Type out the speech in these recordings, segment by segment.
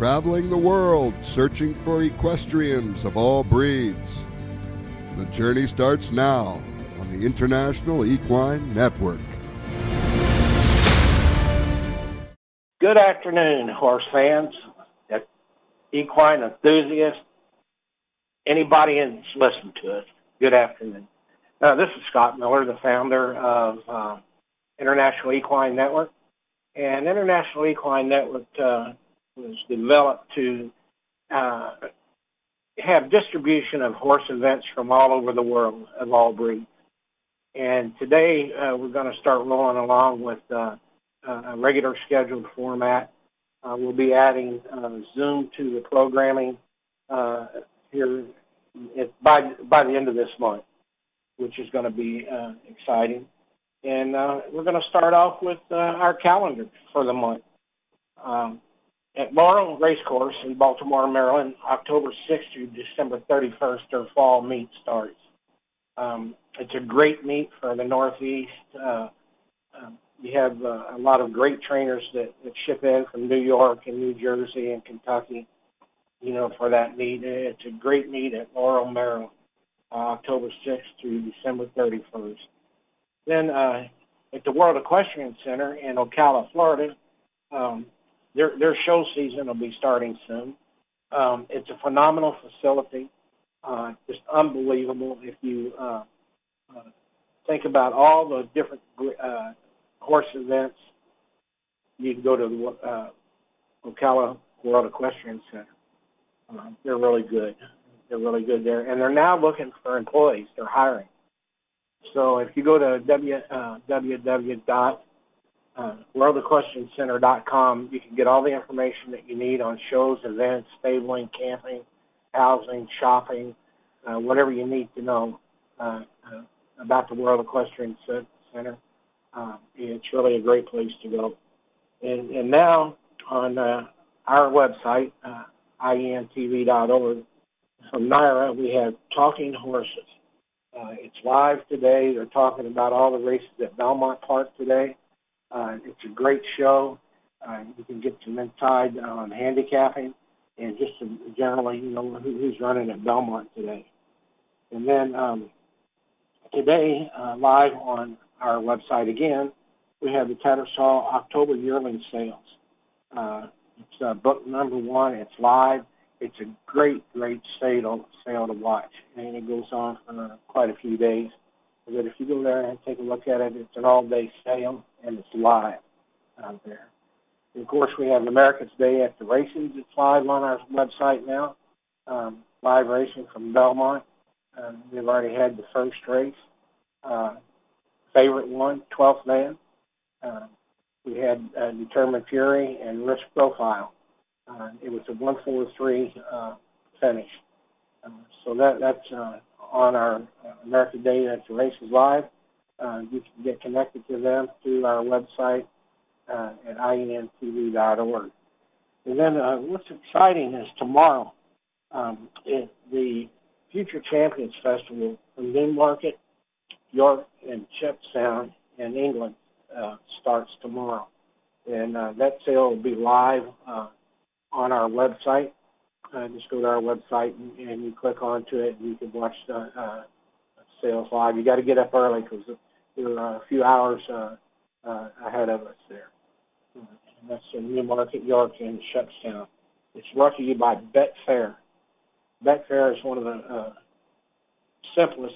traveling the world searching for equestrians of all breeds. The journey starts now on the International Equine Network. Good afternoon, horse fans, equine enthusiasts, anybody that's listening to us. Good afternoon. This is Scott Miller, the founder of International Equine Network. And International Equine Network was developed to have distribution of horse events from all over the world of all breeds. And today we're going to start rolling along with a regular scheduled format. We'll be adding Zoom to the programming here by the end of this month, which is going to be exciting. And we're going to start off with our calendar for the month. At Laurel Racecourse in Baltimore, Maryland, October 6th through December 31st, their fall meet starts. It's a great meet for the Northeast. You have a lot of great trainers that ship in from New York and New Jersey and Kentucky, for that meet. It's a great meet at Laurel, Maryland, October 6th through December 31st. Then at the World Equestrian Center in Ocala, Florida, their show season will be starting soon. It's a phenomenal facility, just unbelievable. If you think about all the different horse events, you can go to the Ocala World Equestrian Center. They're really good. They're really good there. And they're now looking for employees. They're hiring. So if you go to www.worldequestriancenter.com, you can get all the information that you need on shows, events, stabling, camping, housing, shopping, whatever you need to know about the World Equestrian Center. It's really a great place to go. And now on our website, ientv.org, from NYRA, we have Talking Horses. It's live today. They're talking about all the races at Belmont Park today. It's a great show. You can get some insight on handicapping and just generally, who's running at Belmont today. And then today, live on our website again, we have the Tattersall October yearling sales. It's book number 1. It's live. It's a great, great sale to watch, and it goes on for quite a few days. But if you go there and take a look at it, it's an all-day sale, and it's live out there. And of course, we have America's Day at the Races. It's live on our website now, live racing from Belmont. We've already had the first race. Favorite one, 12th man. We had Determined Fury and Risk Profile. It was a 1-4-3 finish. So that's on our American Day at the Races Live. You can get connected to them through our website at ientv.org. And then what's exciting is tomorrow, the Future Champions Festival from Newmarket, York, and Chepstow in England starts tomorrow. And that sale will be live on our website. Just go to our website and you click onto it and you can watch the sales live. You got to get up early because we're a few hours ahead of us there. And that's in Newmarket, York, and Chepstow. It's brought to you by Betfair. Betfair is one of the simplest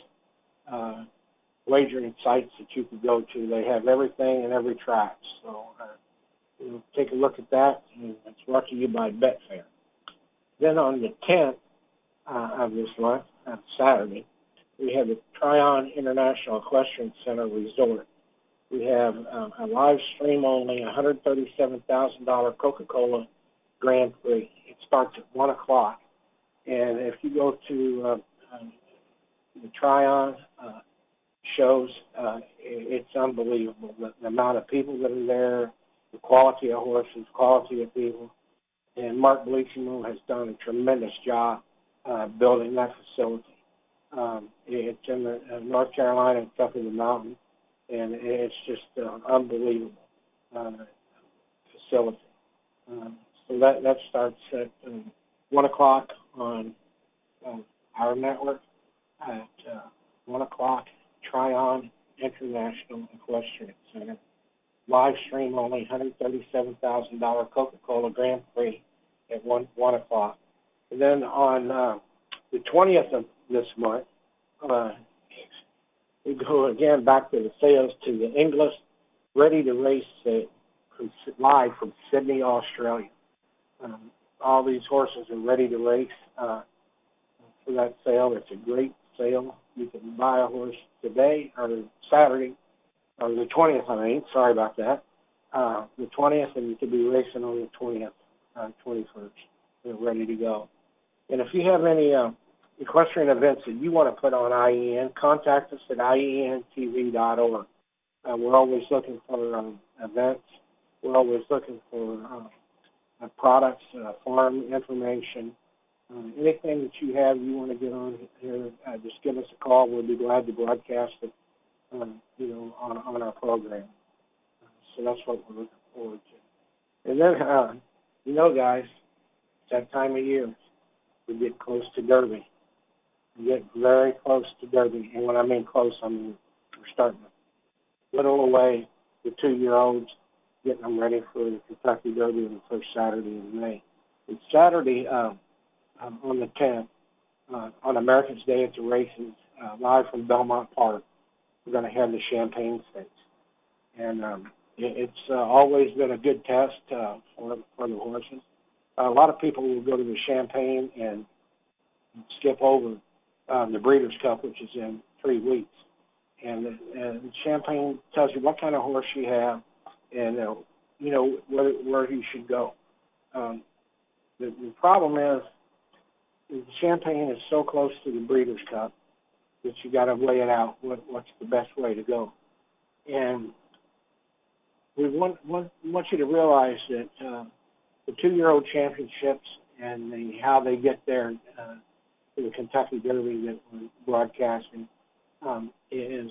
wagering sites that you can go to. They have everything and every track. So take a look at that. And it's brought to you by Betfair. Then on the 10th of this month, Saturday, we have the Tryon International Equestrian Center Resort. We have a live stream only $137,000 Coca-Cola Grand Prix. It starts at 1 o'clock. And if you go to the Tryon shows, it's unbelievable. The amount of people that are there, the quality of horses, quality of people. And Mark Bleachimo has done a tremendous job building that facility. It's in the North Carolina, it's up in the mountains, and it's just an unbelievable facility. So that starts at 1 o'clock on our network. At 1 o'clock, Tryon International Equestrian Center. Live stream only, $137,000 Coca-Cola Grand Prix at 1 o'clock. And then on the 20th of this month, we go again back to the sales to the Inglis Ready to Race live from Sydney, Australia. All these horses are ready to race for that sale. It's a great sale. You can buy a horse today or Saturday, or the 20th, sorry about that. The 20th, and you could be racing on the 20th, 21st. They're ready to go. And if you have any equestrian events that you want to put on IEN, contact us at ientv.org. We're always looking for events. We're always looking for products, farm information. Anything that you have you want to get on here, just give us a call. We'll be glad to broadcast it, on our program. So that's what we're looking forward to. And then, guys, it's that time of year. We get close to Derby. We get very close to Derby. And when I mean close, I mean we're starting to whittle away the 2-year-olds, getting them ready for the Kentucky Derby on the first Saturday in May. It's Saturday on the 10th, on America's Day at the races, live from Belmont Park. We're going to have the Champagne Stakes. And it's always been a good test for the horses. A lot of people will go to the Champagne and skip over the Breeders' Cup, which is in 3 weeks. And the Champagne tells you what kind of horse you have and, where you should go. The problem is the Champagne is so close to the Breeders' Cup that you got to weigh it out. What's the best way to go? And we want you to realize that the 2-year-old championships and how they get there to the Kentucky Derby that we're broadcasting is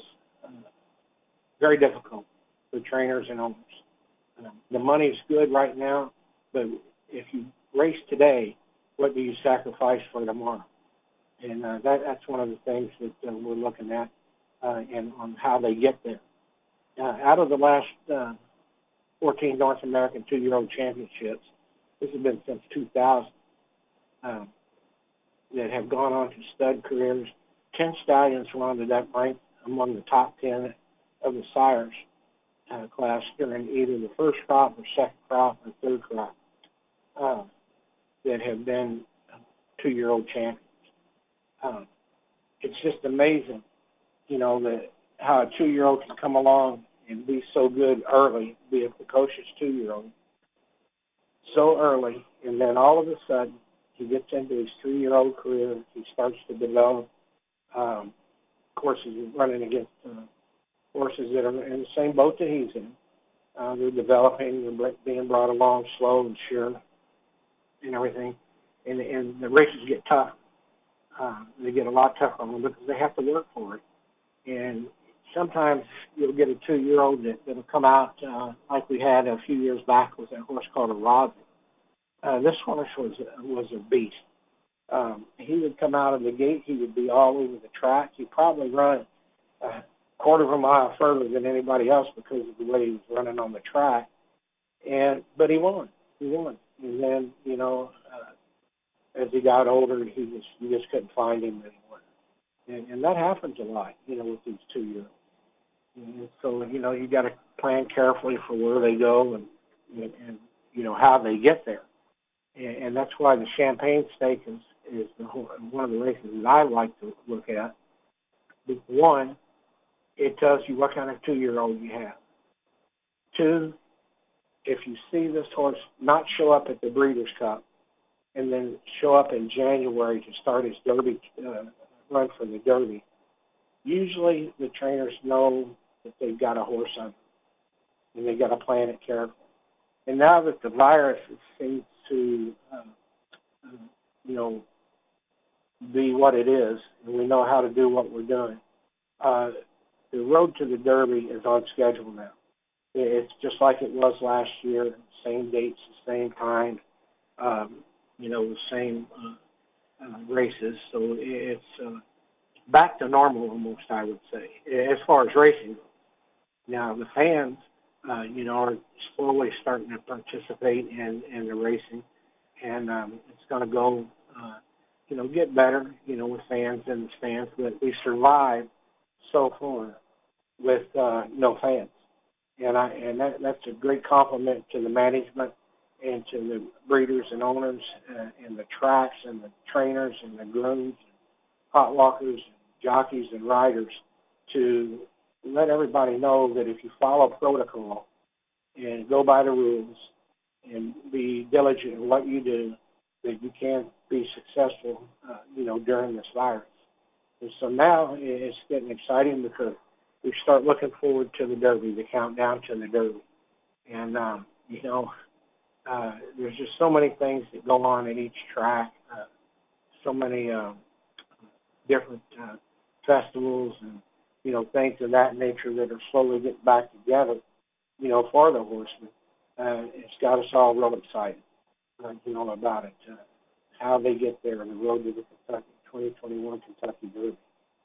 very difficult for trainers and owners. The money's good right now, but if you race today, what do you sacrifice for tomorrow? And that's one of the things that we're looking at and on how they get there. Out of the last 14 North American 2-year-old championships, this has been since 2000, that have gone on to stud careers. 10 stallions rounded up ranked among the top 10 of the sires class during either the first crop or second crop or third crop that have been 2-year-old champions. It's just amazing, that how a 2-year-old can come along and be so good early, be a precocious 2-year-old, so early, and then all of a sudden he gets into his 3-year-old career, he starts to develop. Of course, he's running against horses that are in the same boat that he's in. They're developing, they're being brought along slow and sure and everything. And the races get tough. They get a lot tougher on them because they have to work for it. And sometimes you'll get a 2-year-old that'll come out like we had a few years back with a horse called a Rosin. This horse was a beast. He would come out of the gate. He would be all over the track. He'd probably run a quarter of a mile further than anybody else because of the way he was running on the track. But he won. And then, as he got older, you just couldn't find him anymore. And that happens a lot, with these 2-year-olds. And so, you got to plan carefully for where they go and how they get there. And that's why the Champagne Stake is one of the races that I like to look at. One, it tells you what kind of 2-year-old you have. 2, if you see this horse not show up at the Breeders' Cup and then show up in January to start his Derby run for the Derby, usually the trainers know that they've got a horse on them, and they've got to plan it carefully. And now that the virus seems to, be what it is, and we know how to do what we're doing, the road to the Derby is on schedule now. It's just like it was last year, same dates, the same time. the same races. So it's back to normal almost, I would say, as far as racing goes. Now, the fans, are slowly starting to participate in the racing, and it's going to go, get better, with fans in the stands. But we survived so far with no fans, and that's a great compliment to the management and to the breeders and owners and the tracks and the trainers and the grooms, hot walkers, jockeys and riders to let everybody know that if you follow protocol and go by the rules and be diligent in what you do, that you can be successful, during this virus. And so now it's getting exciting because we start looking forward to the Derby, the countdown to the Derby. And, there's just so many things that go on at each track, so many different festivals and, things of that nature that are slowly getting back together, for the horsemen. It's got us all real excited, about it, how they get there on the road to the Kentucky 2021 Kentucky Derby.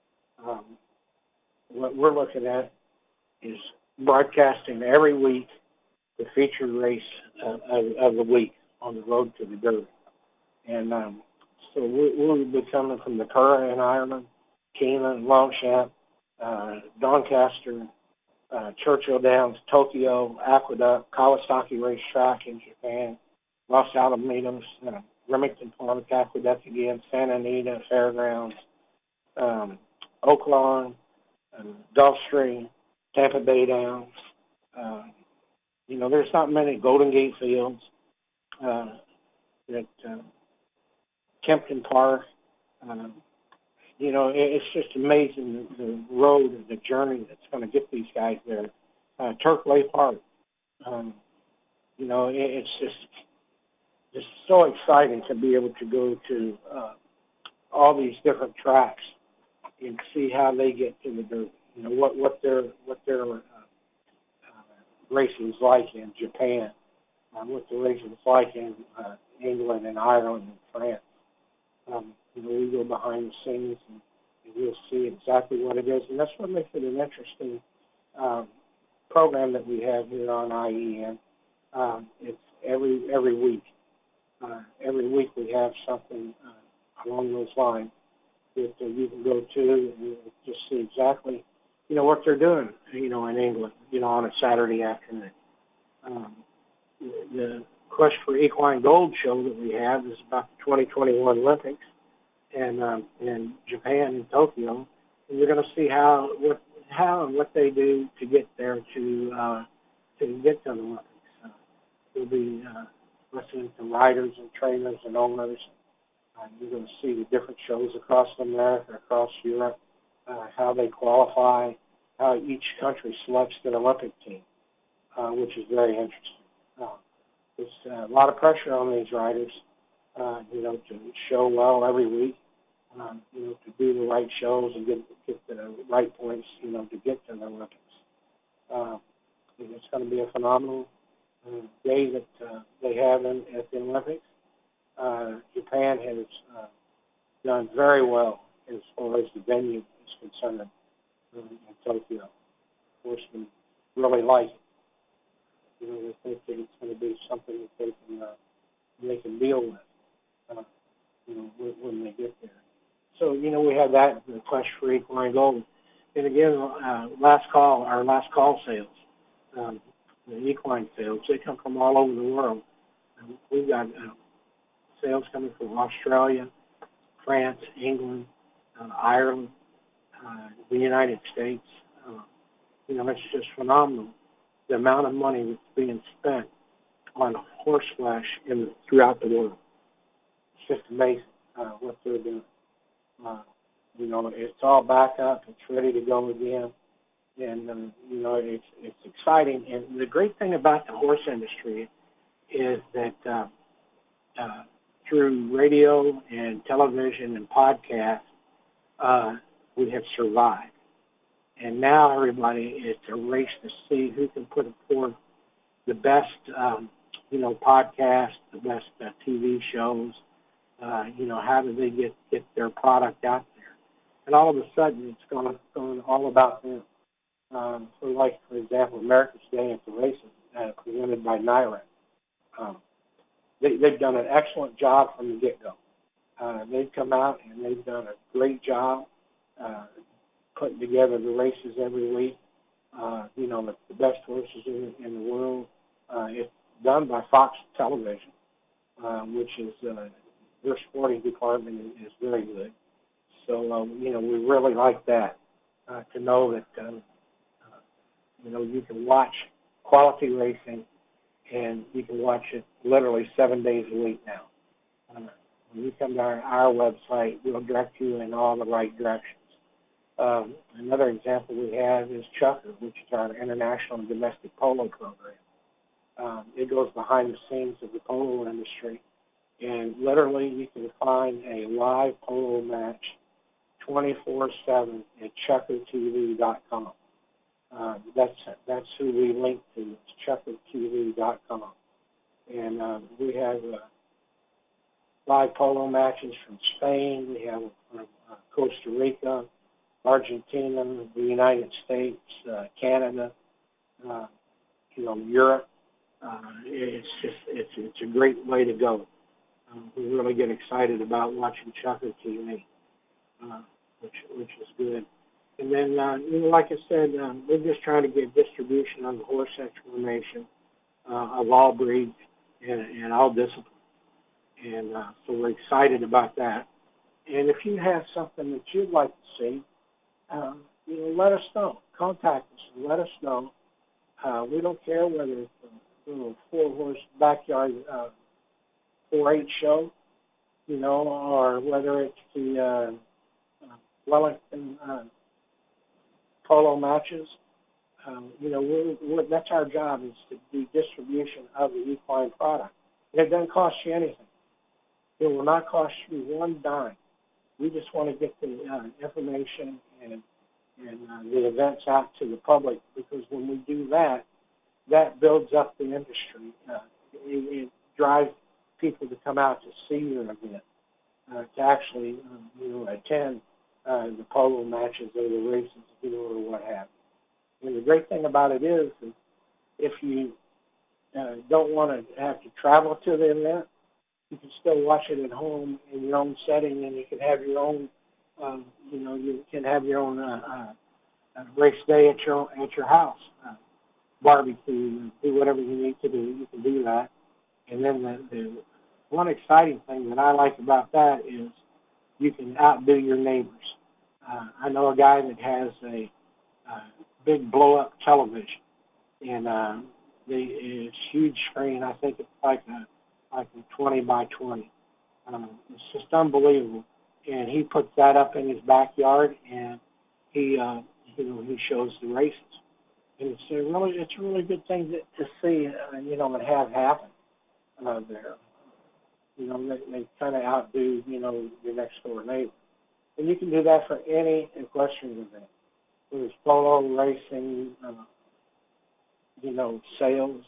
What we're looking at is broadcasting every week the featured race of the week on the road to the Derby. And so we'll be coming from the Curragh in Ireland, Keeneland, Longchamp, Doncaster, Churchill Downs, Tokyo, Aqueduct, Kawasaki Racetrack in Japan, Los Alamitos, Remington Park, Aqueduct again, Santa Anita Fairgrounds, Oaklawn, Gulfstream, Tampa Bay Downs. There's not many Golden Gate Fields, Kempton Park. It's just amazing the road and the journey that's going to get these guys there. Turfway Park. It's just so exciting to be able to go to all these different tracks and see how they get to the Derby. What their racing's like in Japan, what the racing's like in England and Ireland and France. We go behind the scenes and we'll see exactly what it is, and that's what makes it an interesting program that we have here on IEN. It's every week. Every week we have something along those lines that you can go to and just see exactly, what they're doing, in England, on a Saturday afternoon. The Quest for Equine Gold show that we have is about the 2021 Olympics and in Japan and Tokyo, and you're going to see how and what they do to get there to get to the Olympics. We'll be listening to riders and trainers and owners. You're going to see the different shows across America, across Europe, how they qualify, how each country selects their Olympic team, which is very interesting. There's a lot of pressure on these riders, to show well every week, to do the right shows and get the right points, to get to the Olympics. It's going to be a phenomenal day that they have at the Olympics. Japan has done very well as far as the venue is concerned in Tokyo. Horsemen really like it. They think that it's going to be something that they can deal with, when they get there. So, we have that in the Quest for Equine Gold. And again, our last call sales, the equine sales, they come from all over the world. We've got sales coming from Australia, France, England, Ireland, the United States. It's just phenomenal, the amount of money that's being spent on horse flesh throughout the world. It's just amazing what they're doing. It's all back up. It's ready to go again. And, it's exciting. And the great thing about the horse industry is that through radio and television and podcasts, we have survived. And now everybody, it's a race to see who can put forth the best podcasts, the best TV shows. How do they get their product out there? And all of a sudden, it's going all about them. So, like, for example, America's Day at the Races, presented by NYRA. They've done an excellent job from the get-go. They've come out and they've done a great job putting together the races every week. The best horses in the world. It's done by Fox Television, which is their sporting department is very good. So, we really like that, to know that, you can watch quality racing, and you can watch it literally 7 days a week now. When you come to our website, we'll direct you in all the right directions. Another example we have is Chukker, which is our international and domestic polo program. It goes behind the scenes of the polo industry, and literally you can find a live polo match 24/7 at chukkertv.com. That's who we link to. It's chukkertv.com, and we have live polo matches from Spain. We have from Costa Rica, Argentina, the United States, Canada, Europe. It's a great way to go. We really get excited about watching Chukker TV, which is good. And then, like I said, we're just trying to get distribution on the horse information of all breeds and all disciplines. And so we're excited about that. And if you have something that you'd like to see, let us know. Contact us and let us know. We don't care whether it's a four-horse backyard 4-H show, or whether it's the Wellington polo matches. That's our job, is to do distribution of the equine product. And it doesn't cost you anything. It will not cost you one dime. We just want to get the information and the events out to the public, because when we do that, that builds up the industry. It drives people to come out to see your event, to actually attend the polo matches or the races, or what have you. And the great thing about it is if you don't want to have to travel to the event, you can still watch it at home in your own setting, and you can have your own, you can have your own race day at your house, barbecue, do whatever you need to do. You can do that. And then the one exciting thing that I like about that is you can outdo your neighbors. I know a guy that has a big blow-up television, and it's huge screen. I think it's like a 20 by 20. It's just unbelievable. And he puts that up in his backyard, and he shows the races. And it's a really good thing to see, and have happen there. They kind of outdo, your next door neighbor. And you can do that for any equestrian event. Whether it's polo, racing, sales,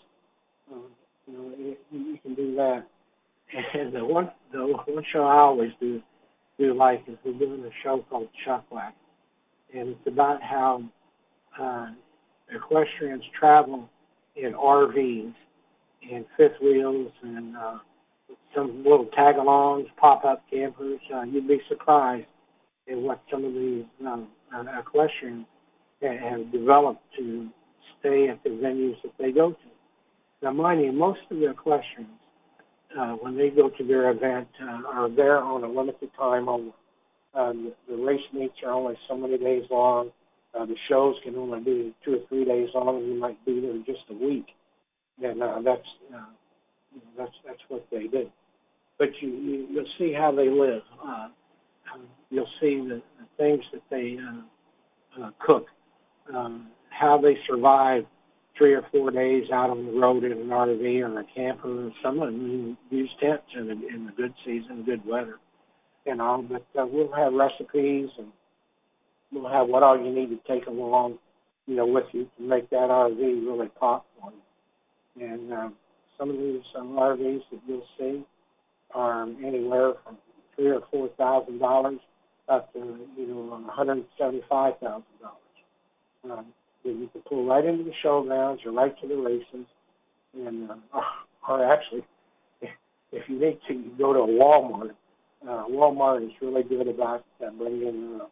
you can do that. And the one show I always do like is we're doing a show called Chuckwack. And it's about how equestrians travel in RVs and fifth wheels and some little tag-alongs, pop-up campers. You'd be surprised at what some of these equestrians have developed to stay at the venues that they go to. Now, mind you, most of the equestrians, when they go to their event, are there on a limited time only. The race meets are only so many days long. The shows can only be 2 or 3 days long. You might be there just a week, and that's what they do. But you'll see how they live. You'll see the things that they cook, how they survive 3 or 4 days out on the road in an RV or a camper. Some of them use tents in the good season, good weather, and all. But we'll have recipes, and we'll have what all you need to take along, with you to make that RV really pop for you. And some of these RVs that you'll see are anywhere from $3,000 or $4,000 up to $175,000. That you can pull right into the showgrounds or right to the races, and or actually, if you need to, you go to a Walmart. Walmart is really good about bringing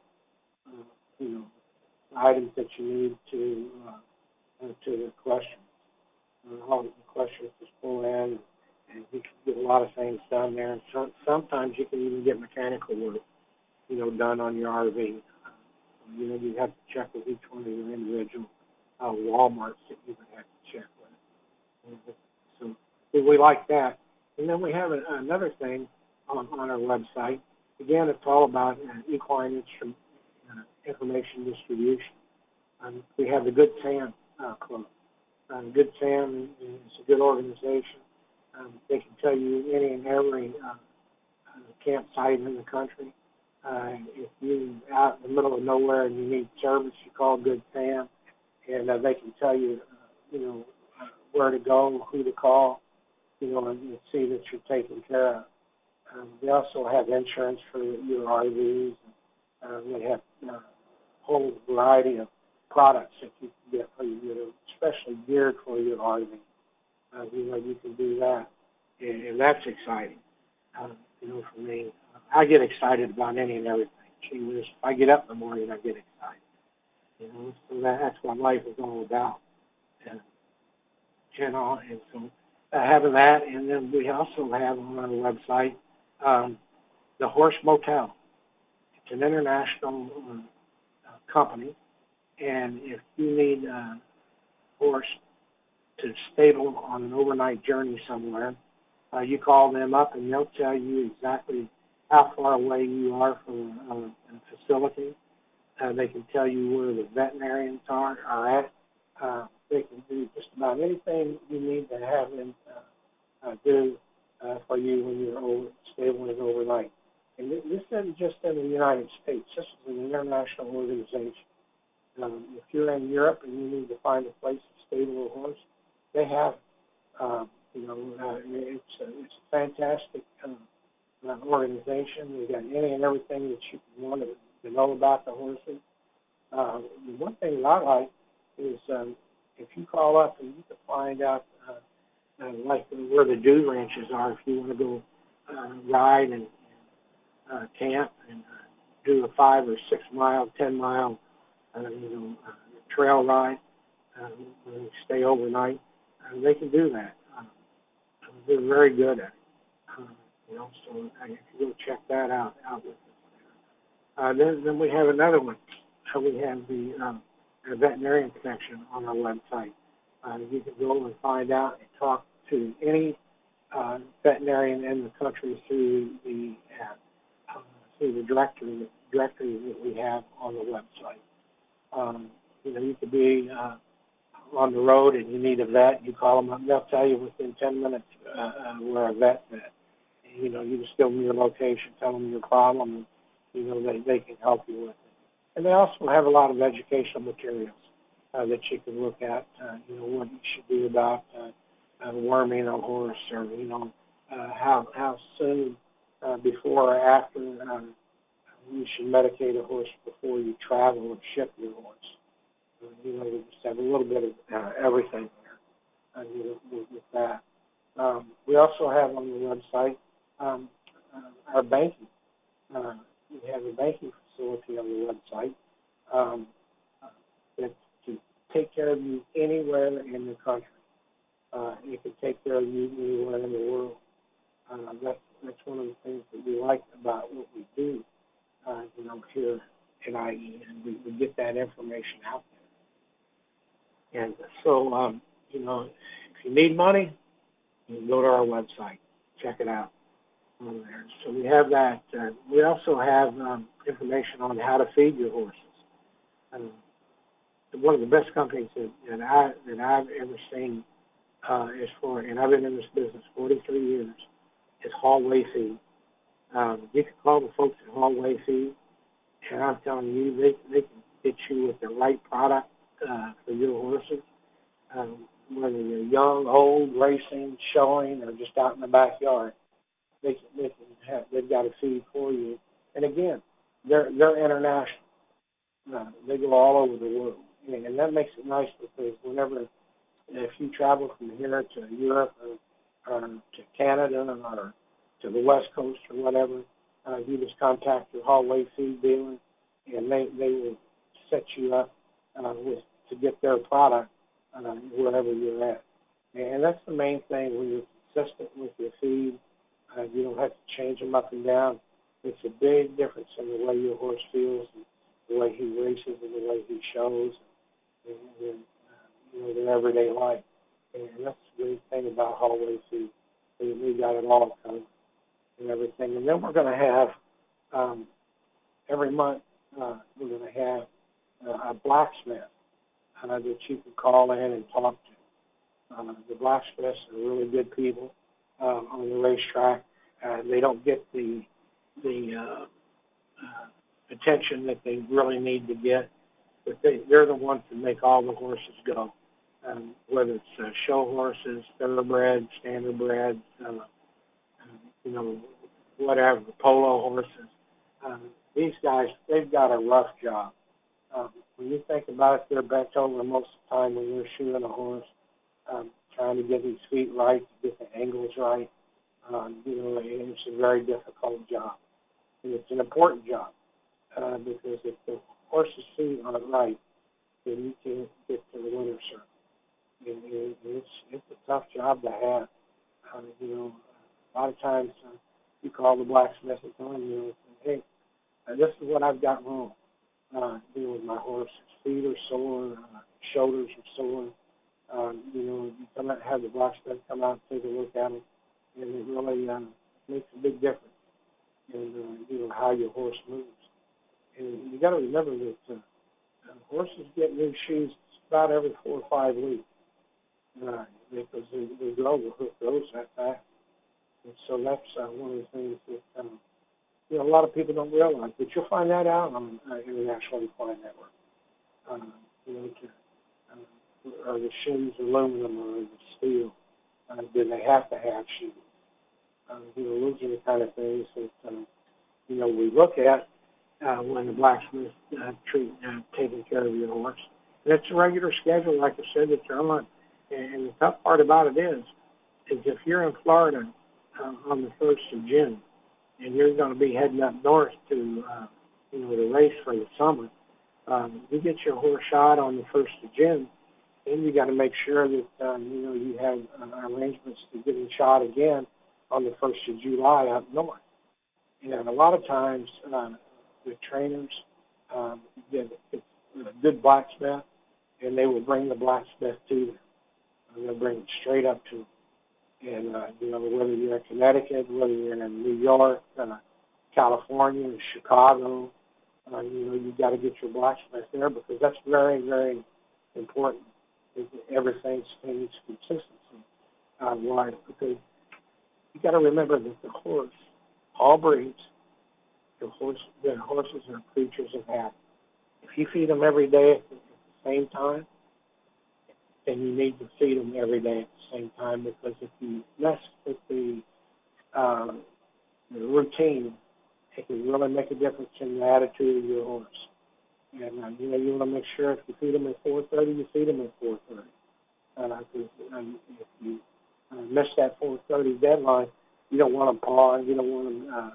items that you need to the equestrians. All the equestrians just pull in, and you can get a lot of things done there. And sometimes you can even get mechanical work, done on your RV. You have to check with each one of your individual Walmarts that you would have to check with. So we like that. And then we have another thing on our website. Again, it's all about equine information distribution. We have the Good Sam Club. Good Sam is a good organization. They can tell you any and every campsite in the country. If you're out in the middle of nowhere and you need service, you call Good Sam, and they can tell you, where to go, who to call, and see that you're taken care of. We also have insurance for your RVs. We have a whole variety of products that you can get for you, especially geared for your RV. You can do that, and that's exciting. For me, I get excited about any and everything. If I get up in the morning, I get excited. So that's what life is all about. And so having that, and then we also have on our website the Horse Motel. It's an international company, and if you need a horse to stable on an overnight journey somewhere, you call them up and they'll tell you exactly how far away you are from a facility. They can tell you where the veterinarians are at. They can do just about anything you need to have them do for you when you're stabling overnight. And this isn't just in the United States. This is an international organization. If you're in Europe and you need to find a place to stable a horse, they have, it's a fantastic organization. They've got any and everything that you want to know about the horses. One thing that I like is if you call up and you can find out, like where the dude ranches are, if you want to go ride and camp and do a 5 or 6 mile, 10 mile, trail ride, stay overnight, they can do that. They're very good at it. So if you go check that out with us there. Then we have another one. We have the veterinarian section on our website. You can go and find out and talk to any veterinarian in the country through the directory that we have on the website. You could be on the road and you need a vet. You call them up, they'll tell you within 10 minutes where a vet's at. You just give them your location, tell them your problem, and they can help you with it. And they also have a lot of educational materials that you can look at. What you should do about worming a horse, or how soon before or after you should medicate a horse before you travel and ship your horse. We just have a little bit of everything there with that. We also have on the website our banking. We have a banking facility on the website that can take care of you anywhere in the country. It can take care of you anywhere in the world. That's one of the things that we like about what we do, here at IE, and we get that information out there. And so, if you need money, you can go to our website, check it out on there. So we have that. We also have information on how to feed your horses. One of the best companies that I've ever seen is for, and I've been in this business 43 years, is Hallway Feed. You can call the folks at Hallway Feed, and I'm telling you, they can get you with the right product for your horses. whether you're young, old, racing, showing, or just out in the backyard, they've got a feed for you. And again, they're international. They go all over the world, and that makes it nice because if you travel from here to Europe or to Canada or to the West Coast or whatever, you just contact your Hallway feed dealer, and they will set you up to get their product wherever you're at. And that's the main thing. When you're consistent with your feed, you don't have to change them up and down. It's a big difference in the way your horse feels, and the way he races, and the way he shows, and their everyday life. And that's the great thing about Hallway feed. We got it all covered and everything. And then we're going to have every month we're going to have a blacksmith that you can call in and talk to. The blacksmiths are really good people on the racetrack. They don't get the attention that they really need to get, but they're the ones that make all the horses go. Whether it's show horses, thoroughbreds, standardbreds, whatever, polo horses. These guys, they've got a rough job. When you think about it, they're bent over most of the time when you're shooting a horse, trying to get his feet right, to get the angles right. It's a very difficult job. And it's an important job because if the horse's feet aren't right, then you can't get to the winner's circle. And it's a tough job to have. A lot of times you call the blacksmith and tell him, hey, this is what I've got wrong. With my horse, his feet are sore, shoulders are sore. You come out and have the blacksmith come out and take a look at him, and it really makes a big difference in how your horse moves. And you got to remember that horses get new shoes about every 4 or 5 weeks because they grow. The hoof grows that fast, and so that's one of the things that a lot of people don't realize. But you'll find that out on International Equine Network. Are the shoes aluminum or is it steel? Do they have to have shoes? Those are the kind of things that we look at when the blacksmith taking care of your horse. And it's a regular schedule, like I said, that you're on. And the tough part about it is if you're in Florida on the 1st of June, and you're going to be heading up north to the race for the summer, you get your horse shot on the 1st of June, and you got to make sure that you have arrangements to get him shot again on the 1st of July up north. And a lot of times the trainers get a good blacksmith, and they will bring the blacksmith to them. They'll bring it straight up to them. And, whether you're in Connecticut, whether you're in New York, California, Chicago, you've got to get your blacksmith there because that's very, very important. Everything stays consistency. Why? Because you got to remember that the horse, all breeds, the horses are creatures of habit. If you feed them every day at the same time, then you need to feed them every day at the same time because if you mess with the routine, it can really make a difference in the attitude of your horse. And, you want to make sure if you feed them at 4:30, you feed them at 4:30. Because if you miss that 4:30 deadline, you don't want them pawing, you don't want them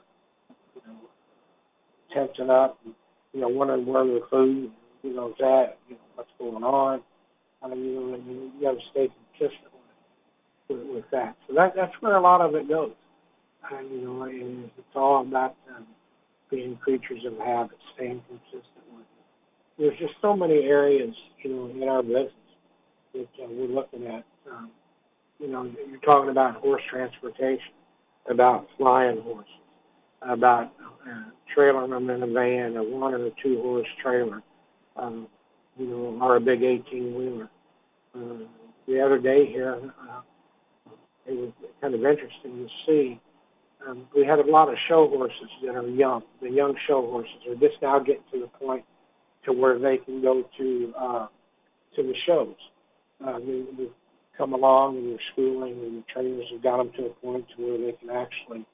tensing up, and, wondering where their food, is at, what's going on. You got to stay consistent with that. So that's where a lot of it goes. And it's all about being creatures of habit, staying consistent with it. There's just so many areas, in our business that we're looking at. You're talking about horse transportation, about flying horses, about trailing them in a van, a 1 or 2 horse trailer, or a big 18-wheeler. The other day here, it was kind of interesting to see. We had a lot of show horses that are young. The young show horses are just now getting to the point to where they can go to the shows. come along in your schooling and your trainers have got them to a point to where they can actually,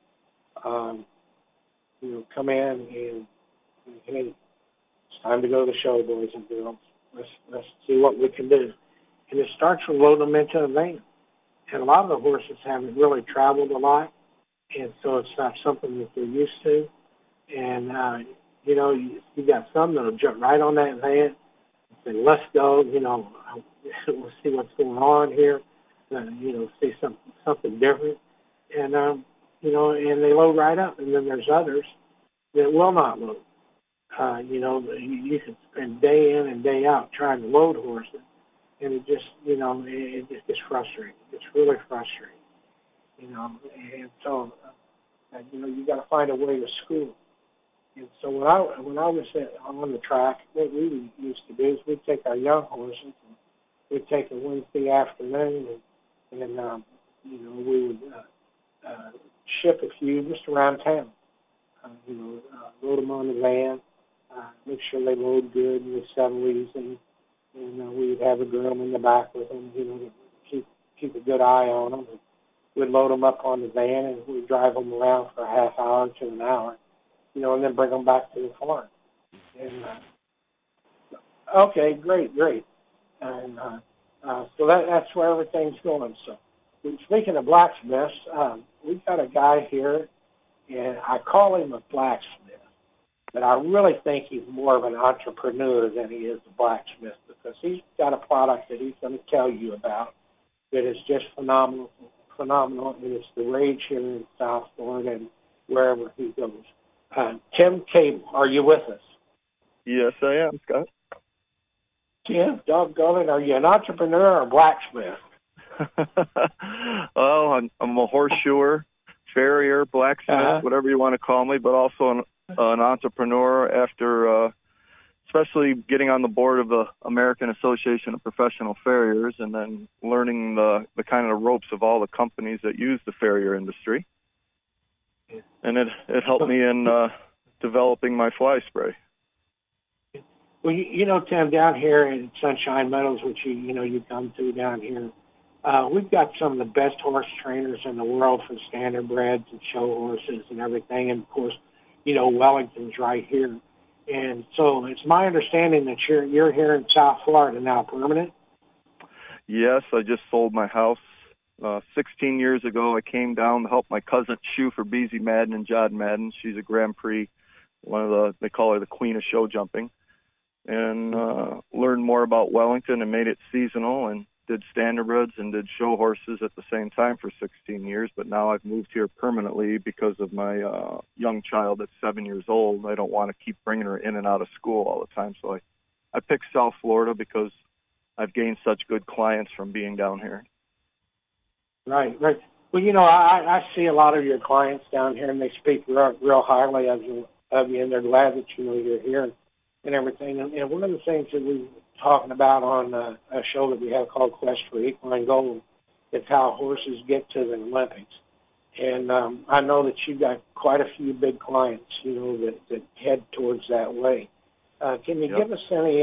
come in and, hey, it's time to go to the show, boys and girls. Let's see what we can do. And it starts with loading them into a van. And a lot of the horses haven't really traveled a lot, and so it's not something that they're used to. And, you got some that'll jump right on that van and say, let's go, we'll see what's going on here, see something different. And, and they load right up. And then there's others that will not load. You can spend day in and day out trying to load horses, and it just, it just gets frustrating. It's really frustrating, and so, you got to find a way to school. And so when I was on the track, what we used to do is we'd take our young horses and we'd take a Wednesday afternoon and we would ship a few just around town. Load them on the van, make sure they load good and they settle easy, and we would have a groom in the back with them, to keep a good eye on them. And we'd load them up on the van and we'd drive them around for a half hour to an hour, and then bring them back to the farm. And okay, great. And so that's where everything's going. So speaking of blacksmiths, we've got a guy here, and I call him a blacksmith, but I really think he's more of an entrepreneur than he is a blacksmith, because he's got a product that he's going to tell you about that is just phenomenal, and it's the rage here in South Florida and wherever he goes. Tim Cable, are you with us? Yes, I am, Scott. Tim, doggone it, are you an entrepreneur or a blacksmith? Well, I'm a horseshoer, farrier, blacksmith, whatever you want to call me, but also an entrepreneur after especially getting on the board of the American Association of Professional Farriers and then learning the kind of ropes of all the companies that use the farrier industry. And it helped me in developing my fly spray. Well, Tim, down here in Sunshine Meadows, which you come to down here, we've got some of the best horse trainers in the world for standardbreds and show horses and everything. And, of course, Wellington's right here. And so it's my understanding that you're here in South Florida now, permanent? Yes, I just sold my house 16 years ago. I came down to help my cousin shoe for Beezy Madden and Jod Madden. She's a Grand Prix, they call her the queen of show jumping, and learned more about Wellington and made it seasonal and did standardbreds and did show horses at the same time for 16 years. But now I've moved here permanently because of my young child that's 7 years old. I don't want to keep bringing her in and out of school all the time. So I picked South Florida because I've gained such good clients from being down here. Right. Well, I see a lot of your clients down here, and they speak real highly of you, and they're glad that you're here and everything. And one of the things that we were talking about on a show that we have called Quest for Equine Gold is how horses get to the Olympics. And I know that you've got quite a few big clients, that head towards that way. Can you give us any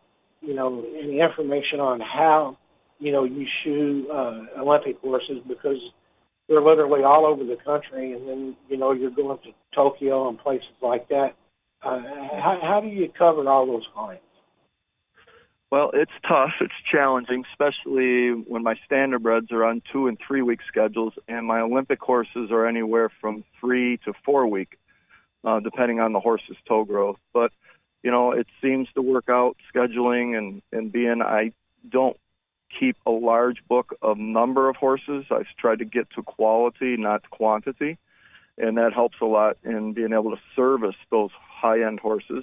information on how you shoe Olympic horses, because they're literally all over the country, and then, you're going to Tokyo and places like that. How do you cover all those clients? Well, it's tough. It's challenging, especially when my standardbreds are on 2 and 3 week schedules, and my Olympic horses are anywhere from 3 to 4 week, depending on the horse's toe growth. But, it seems to work out scheduling and being I don't keep a large book of number of horses. I've tried to get to quality, not quantity, and that helps a lot in being able to service those high-end horses.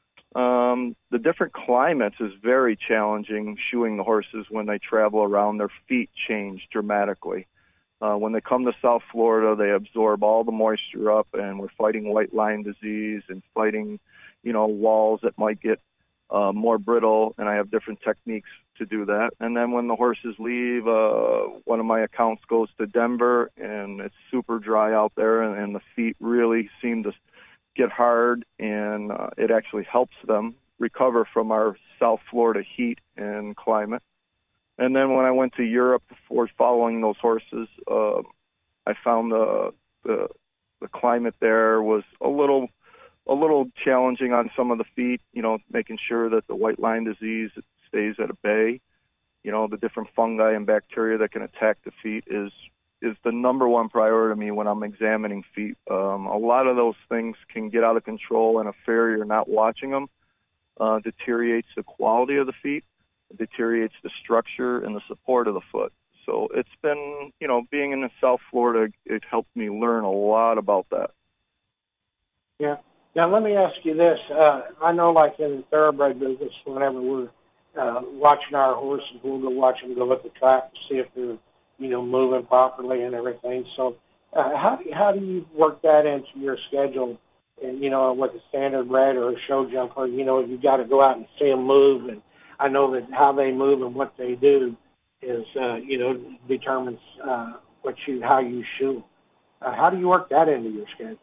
The different climates is very challenging shoeing the horses when they travel around. Their feet change dramatically. When they come to South Florida, they absorb all the moisture up, and we're fighting white line disease and fighting, walls that might get more brittle, and I have different techniques to do that. And then when the horses leave, one of my accounts goes to Denver, and it's super dry out there, and the feet really seem to get hard, and it actually helps them recover from our South Florida heat and climate. And then when I went to Europe for following those horses, I found the climate there was a little challenging on some of the feet, making sure that the white line disease stays at a bay. The different fungi and bacteria that can attack the feet is the number one priority to me when I'm examining feet. A lot of those things can get out of control, and a farrier not watching them deteriorates the quality of the feet, deteriorates the structure and the support of the foot. So it's been, being in South Florida, it helped me learn a lot about that. Yeah. Now, let me ask you this. I know, like in the thoroughbred business, whenever we're watching our horses, we'll go watch them go at the track to see if they're, moving properly and everything. So how do you work that into your schedule? And, with a standardbred or a show jumper, you got to go out and see them move. And I know that how they move and what they do is, determines how you shoot. How do you work that into your schedule?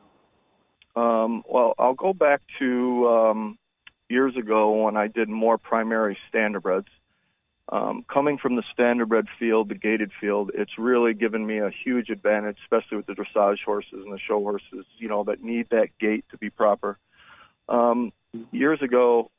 Well, I'll go back to years ago when I did more primary standardbreds. Coming from the standardbred field, the gated field, it's really given me a huge advantage, especially with the dressage horses and the show horses, that need that gait to be proper. Years ago,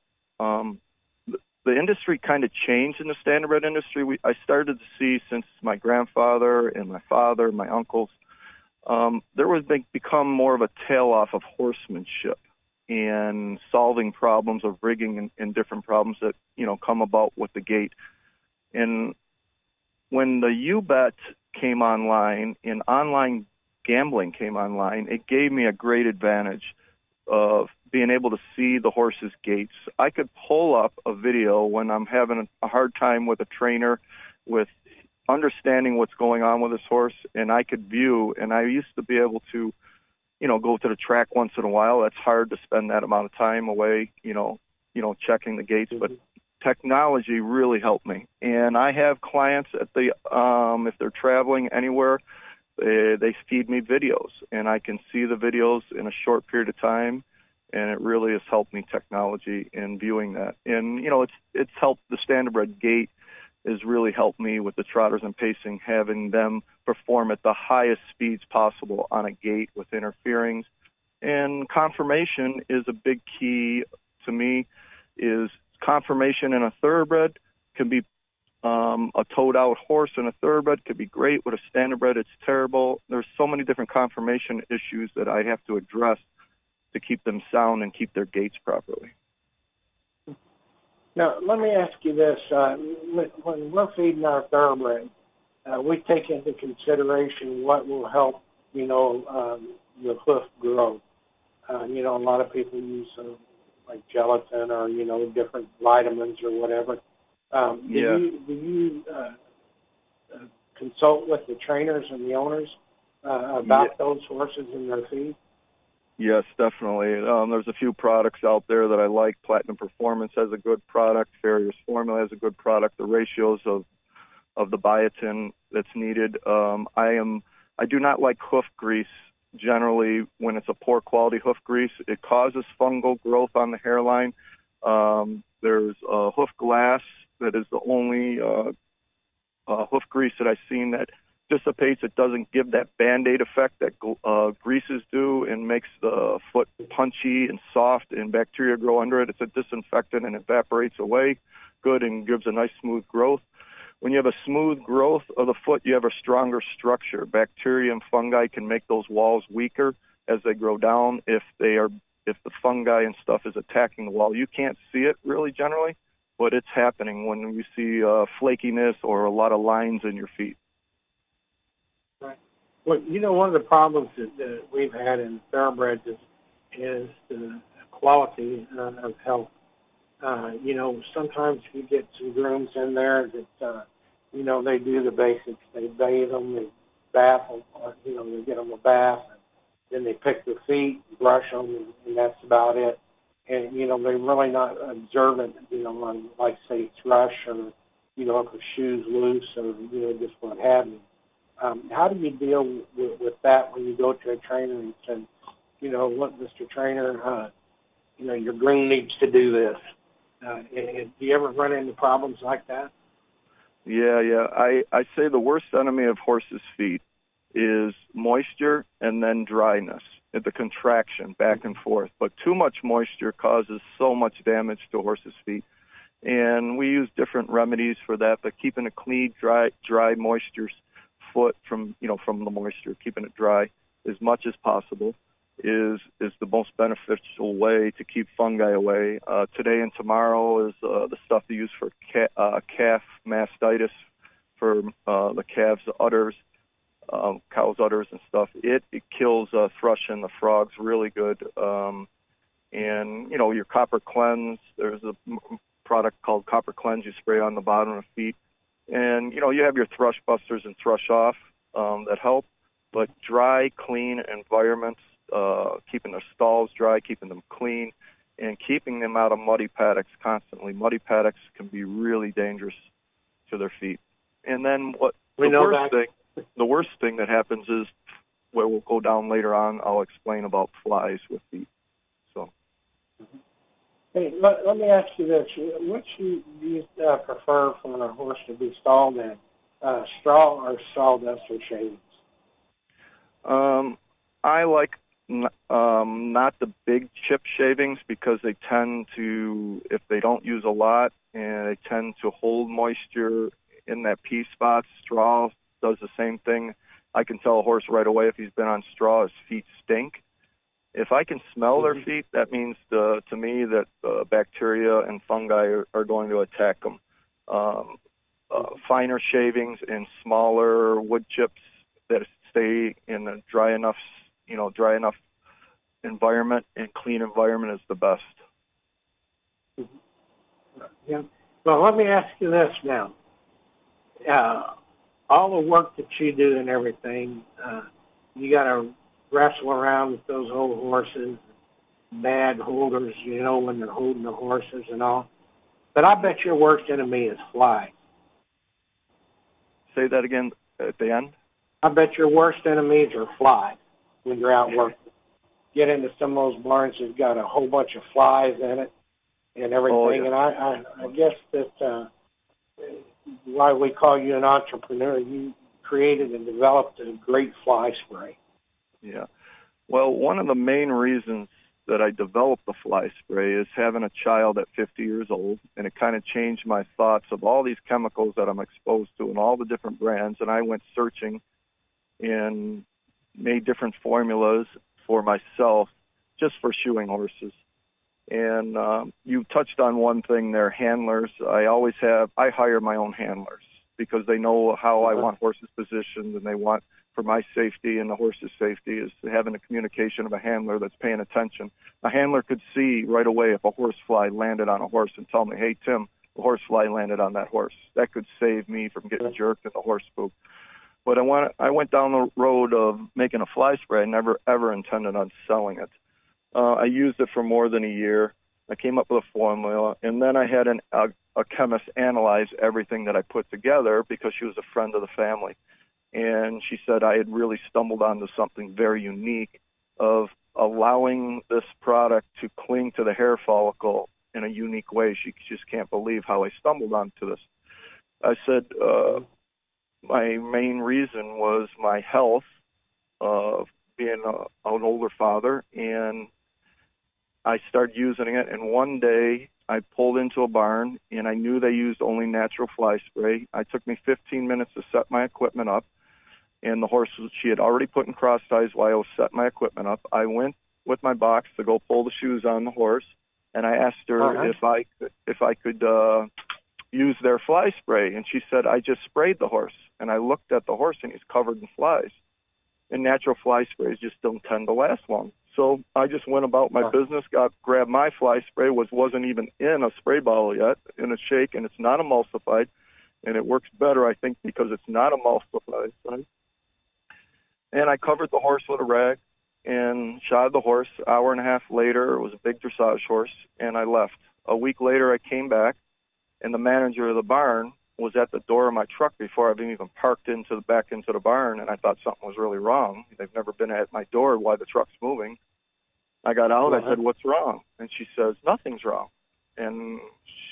the industry kind of changed in the standardbred industry. I started to see, since my grandfather and my father and my uncles, there was become more of a tail off of horsemanship and solving problems of rigging and different problems that, come about with the gait. And when the UBET came online and online gambling came online, it gave me a great advantage of being able to see the horse's gaits. I could pull up a video when I'm having a hard time with a trainer with understanding what's going on with this horse, and I could view, and I used to be able to, go to the track once in a while. That's hard to spend that amount of time away, checking the gaits, but technology really helped me. And I have clients at if they're traveling anywhere, they feed me videos, and I can see the videos in a short period of time, and it really has helped me, technology, in viewing that. And, it's helped the standardbred gait has really helped me with the trotters and pacing, having them perform at the highest speeds possible on a gait with interferings. And conformation is a big key to me. Is conformation in a thoroughbred can be a toed-out horse in a thoroughbred could be great. With a standardbred, it's terrible. There's so many different conformation issues that I have to address to keep them sound and keep their gaits properly. Now, let me ask you this. When we're feeding our thoroughbred, we take into consideration what will help, the hoof grow. A lot of people use like gelatin or, different vitamins or whatever. Do you consult with the trainers and the owners about those horses and their feed? Yes, definitely. There's a few products out there that I like. Platinum Performance has a good product. Farrier's Formula has a good product. The ratios of the biotin that's needed. I do not like hoof grease. Generally, when it's a poor quality hoof grease, it causes fungal growth on the hairline. There's hoof glass that is the only hoof grease that I've seen that dissipates. It doesn't give that Band-Aid effect that greases do and makes the foot punchy and soft and bacteria grow under it. It's a disinfectant and evaporates away good and gives a nice smooth growth. When you have a smooth growth of the foot, you have a stronger structure. Bacteria and fungi can make those walls weaker as they grow down if the fungi and stuff is attacking the wall. You can't see it really generally, but it's happening when you see flakiness or a lot of lines in your feet. Right. Well, one of the problems that we've had in thoroughbreds is the quality of health. Sometimes you get some grooms in there that, they do the basics. They bathe them, they bath them, they get them a bath, and then they pick their feet, brush them, and that's about it. And, they're really not observant, on, like, say, thrush or, if a shoe's loose or, just what have you. How do you deal with that when you go to a trainer and say, look, Mr. Trainer, your groom needs to do this? And do you ever run into problems like that? Yeah. I say the worst enemy of horses' feet is moisture and then dryness, the contraction back and forth. But too much moisture causes so much damage to horses' feet. And we use different remedies for that, but keeping a clean, dry moisture foot from the moisture, keeping it dry as much as possible is the most beneficial way to keep fungi away. Today and tomorrow is the stuff they use for calf mastitis, for the calves' udders, cows' udders and stuff. It kills thrush and the frogs really good. And your copper cleanse, there's a product called Copper Cleanse you spray on the bottom of the feet. And, you have your thrush busters and thrush off that help. But dry, clean environments, keeping their stalls dry, keeping them clean, and keeping them out of muddy paddocks constantly. Muddy paddocks can be really dangerous to their feet. And then the worst thing that happens is, where we'll go down later on, I'll explain about flies with feet. So. Hey, let me ask you this. Which do you prefer for a horse to be stalled in, straw or sawdust or shavings? I like not the big chip shavings because they tend to, if they don't use a lot, and they tend to hold moisture in that pea spot. Straw does the same thing. I can tell a horse right away if he's been on straw, his feet stink. If I can smell their feet, that means to me that bacteria and fungi are going to attack them. Finer shavings and smaller wood chips that stay in a dry enough environment and clean environment is the best. Yeah. Well, let me ask you this now. All the work that you do and everything, you got to wrestle around with those old horses, bad holders, when they're holding the horses and all. But I bet your worst enemy is flies. Say that again at the end. I bet your worst enemies are flies when you're out working. Get into some of those barns that's got a whole bunch of flies in it and everything. Oh, yeah. And I guess that why we call you an entrepreneur. You created and developed a great fly spray. Yeah. Well, one of the main reasons that I developed the fly spray is having a child at 50 years old, and it kind of changed my thoughts of all these chemicals that I'm exposed to and all the different brands, and I went searching and made different formulas for myself just for shoeing horses. And you touched on one thing there, handlers. I hire my own handlers because they know how I want horses positioned, and they want, for my safety and the horse's safety, is having a communication of a handler that's paying attention. A handler could see right away if a horsefly landed on a horse and tell me, hey, Tim, the horsefly landed on that horse. That could save me from getting jerked in the horse spook. But I went down the road of making a fly spray. I never, ever intended on selling it. I used it for more than a year. I came up with a formula, and then I had a chemist analyze everything that I put together because she was a friend of the family. And she said I had really stumbled onto something very unique of allowing this product to cling to the hair follicle in a unique way. She just can't believe how I stumbled onto this. I said my main reason was my health, being an older father, and I started using it, and one day I pulled into a barn, and I knew they used only natural fly spray. It took me 15 minutes to set my equipment up, and the horse, she had already put in cross ties while I was setting my equipment up. I went with my box to go pull the shoes on the horse, and I asked her if I could use their fly spray, and she said, I just sprayed the horse. And I looked at the horse, and he's covered in flies. And natural fly sprays just don't tend to last long. So I just went about my business, grabbed my fly spray, wasn't even in a spray bottle yet, in a shake, and it's not emulsified. And it works better, I think, because it's not emulsified. Right? And I covered the horse with a rag and shod the horse. An hour and a half later, it was a big dressage horse, and I left. A week later, I came back, and the manager of the barn was at the door of my truck before I've even parked back into the barn, and I thought something was really wrong. They've never been at my door while the truck's moving. I got out, I said, what's wrong? And she says, nothing's wrong. And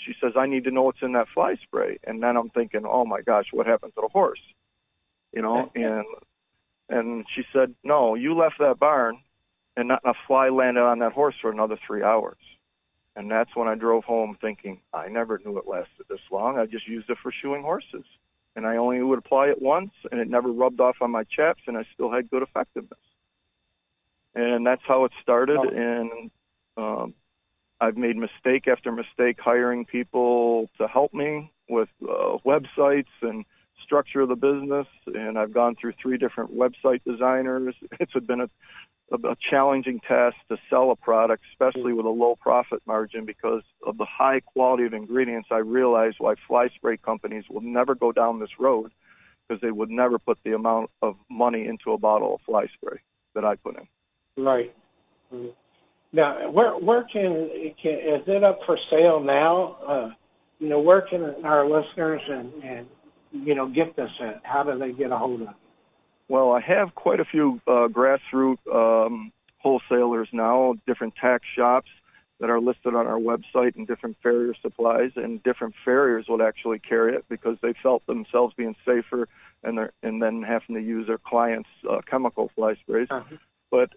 she says, I need to know what's in that fly spray. And then I'm thinking, oh my gosh, what happened to the horse? You know, and she said, no, you left that barn and not a fly landed on that horse for another 3 hours. And that's when I drove home thinking, I never knew it lasted this long. I just used it for shoeing horses. And I only would apply it once, and it never rubbed off on my chaps, and I still had good effectiveness. And that's how it started. And I've made mistake after mistake hiring people to help me with websites and structure of the business. And I've gone through 3 different website designers. It's been a challenging task to sell a product, especially with a low profit margin, because of the high quality of ingredients. I realize why fly spray companies will never go down this road, because they would never put the amount of money into a bottle of fly spray that I put in. Right. Now, where can is it up for sale now? Where can our listeners and get this at? How do they get a hold of it? Well, I have quite a few grassroots wholesalers now, different tax shops that are listed on our website, and different farrier supplies, and different farriers would actually carry it because they felt themselves being safer and then having to use their clients' chemical fly sprays. Uh-huh. But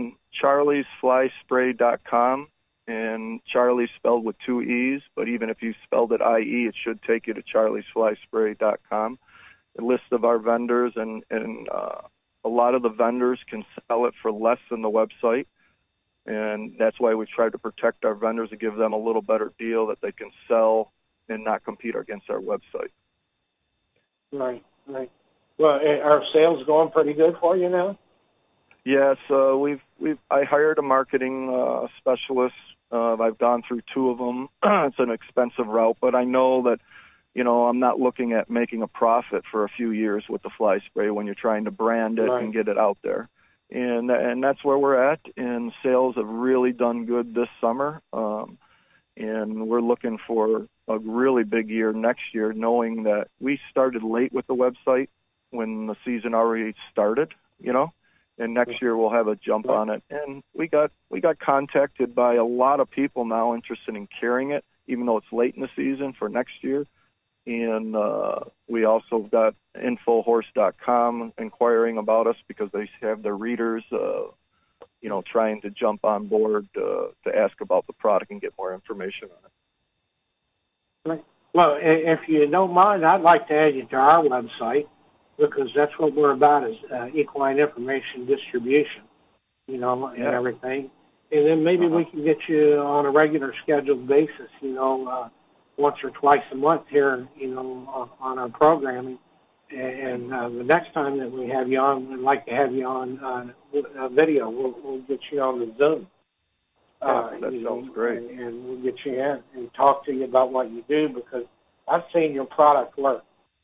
charliesflyspray.com, and Charlie spelled with 2 E's, but even if you spelled it I-E, it should take you to charliesflyspray.com. A list of our vendors, and a lot of the vendors can sell it for less than the website, and that's why we try to protect our vendors and give them a little better deal that they can sell and not compete against our website. Right. Well, are sales going pretty good for you now? Yes, I hired a marketing specialist. I've gone through 2 of them. It's an expensive route, but I know that I'm not looking at making a profit for a few years with the fly spray when you're trying to brand it and get it out there. And that's where we're at, and sales have really done good this summer. And we're looking for a really big year next year, knowing that we started late with the website when the season already started, and next year we'll have a jump on it. And we got contacted by a lot of people now interested in carrying it, even though it's late in the season for next year. And we also got infohorse.com inquiring about us because they have their readers, trying to jump on board to ask about the product and get more information on it. Right. Well, if you don't mind, I'd like to add you to our website, because that's what we're about, is equine information distribution, and everything. And then maybe we can get you on a regular scheduled basis, once or twice a month here, on our programming. And the next time that we have you on, we'd like to have you on video. We'll get you on the Zoom. That sounds great. And we'll get you in and talk to you about what you do, because I've seen your product work,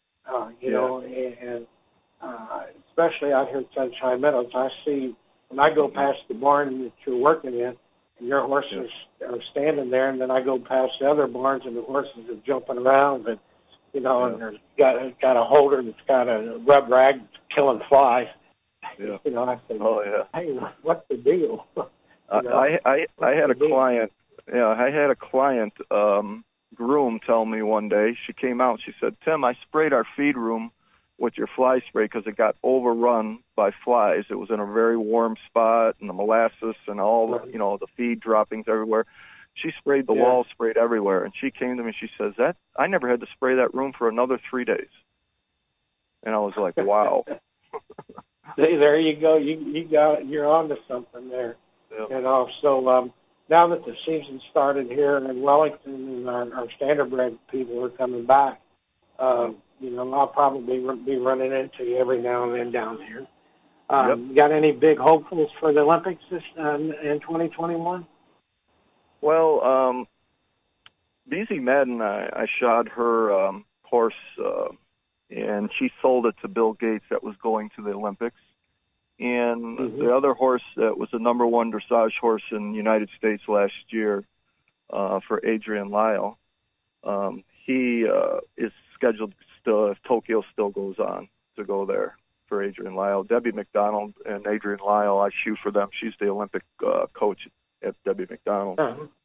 and especially out here at Sunshine Meadows. I see when I go past the barn that you're working in, and your horses are standing there, and then I go past the other barns, and the horses are jumping around, and and there's got a holder that's got a rub rag killing flies. Yeah. I said, hey, what's the deal? I had a client. I had a client groom tell me one day. She came out. She said, Tim, I sprayed our feed room with your fly spray because it got overrun by flies. It was in a very warm spot, and the molasses and all the feed droppings everywhere. She sprayed the walls, sprayed everywhere, and she came to me. She says, I never had to spray that room for another 3 days. And I was like, wow. There you go. You got it. You're on to something there. Yeah. So now that the season started here in Wellington, and our standardbred people are coming back, I'll probably be running into you every now and then down here. Got any big hopefuls for the Olympics in 2021? Well, BZ Madden, I shod her horse, and she sold it to Bill Gates that was going to the Olympics. And the other horse that was the number 1 dressage horse in the United States last year for Adrian Lyle, he is scheduled still, if Tokyo still goes on, to go there for Adrian Lyle. Debbie McDonald and Adrian Lyle, I shoot for them. She's the Olympic coach at Debbie McDonald.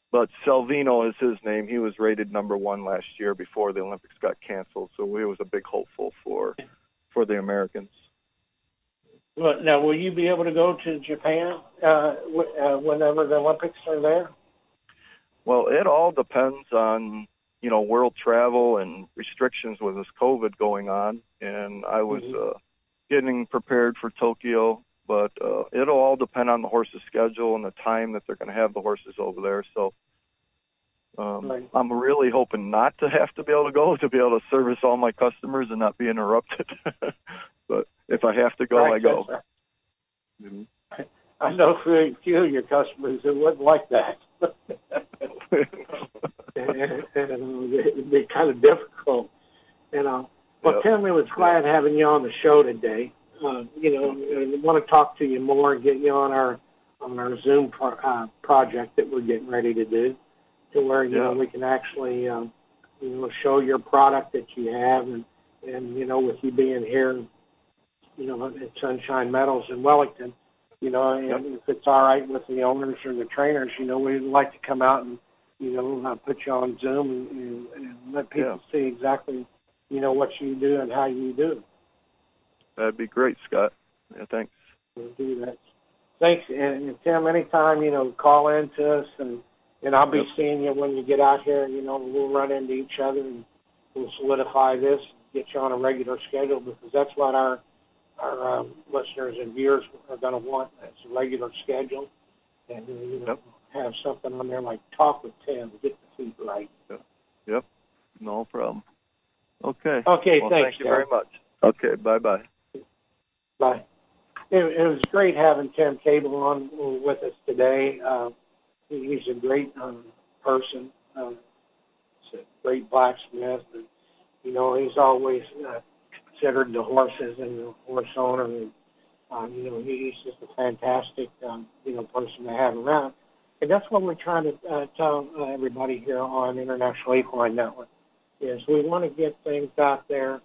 But Salvino is his name. He was rated #1 last year before the Olympics got canceled, so he was a big hopeful for the Americans. Well, now, will you be able to go to Japan whenever the Olympics are there? Well, it all depends on, world travel and restrictions with this COVID going on. And I was getting prepared for Tokyo, but it'll all depend on the horses' schedule and the time that they're going to have the horses over there. So Right. I'm really hoping not to have to be able to service all my customers and not be interrupted. But if I have to go, Right, I go. Mm-hmm. I know for a few of your customers it wasn't like that. It'd be kind of difficult, Well, Yep. Tim, we was glad having you on the show today. I want to talk to you more and get you on our Zoom project that we're getting ready to do, to where we can actually show your product that you have, and with you being here, at Sunshine Metals in Wellington, and if it's all right with the owners or the trainers, we'd like to come out and put you on Zoom and let people see exactly what you do and how you do it. That'd be great, Scott. Yeah, thanks. We'll do that. Thanks, and Tim, anytime, call in to us, and I'll be seeing you when you get out here. We'll run into each other, and we'll solidify this, get you on a regular schedule, because that's what our listeners and viewers are going to want. That's a regular schedule, and have something on there like Talk with Tim, get the feet right. Yep, no problem. Okay. Okay, well, thanks, thank you very much. Okay, bye-bye. Bye. It was great having Tim Cable on with us today. He's a great person. He's a great blacksmith. And, he's always considered the horses and the horse owner. And, he's just a fantastic, person to have around. And that's what we're trying to tell everybody here on International Equine Network, is we want to get things out there,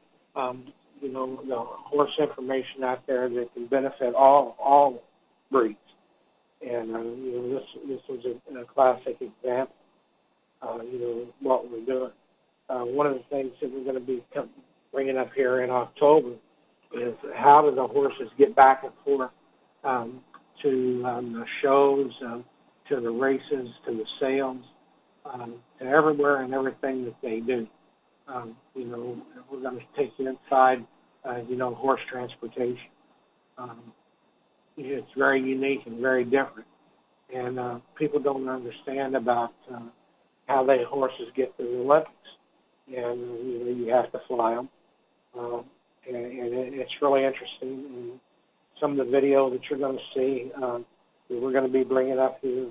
the horse information out there that can benefit all breeds. And, this is a classic example, what we're doing. One of the things that we're going to be bringing up here in October is how do the horses get back and forth to the shows, to the races, to the sales, to everywhere and everything that they do. We're going to take you inside, horse transportation. It's very unique and very different. And people don't understand about how the horses get to the Olympics. And, you have to fly them. And it's really interesting. And some of the video that you're going to see, we're going to be bringing up here,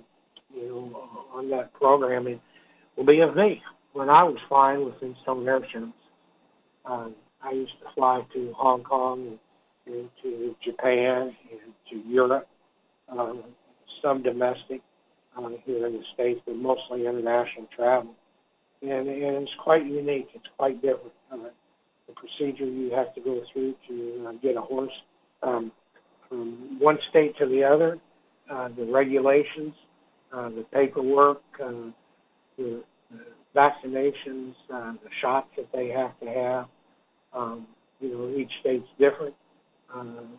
on that programming, will be of me when I was flying within some air shows. I used to fly to Hong Kong and to Japan and to Europe, some domestic here in the States, but mostly international travel. And it's quite unique. It's quite different. The procedure you have to go through to get a horse from one state to the other, the regulations, the paperwork, the vaccinations, the shots that they have to have. Each state's different. And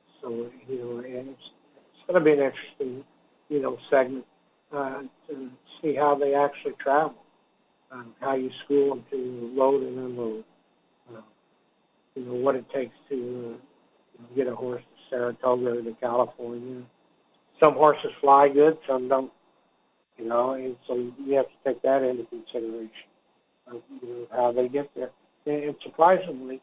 it's going to be an interesting, segment to see how they actually travel, how you school them to load and unload, what it takes to get a horse to Saratoga or to California. Some horses fly good, some don't, and so you have to take that into consideration, how they get there. And surprisingly,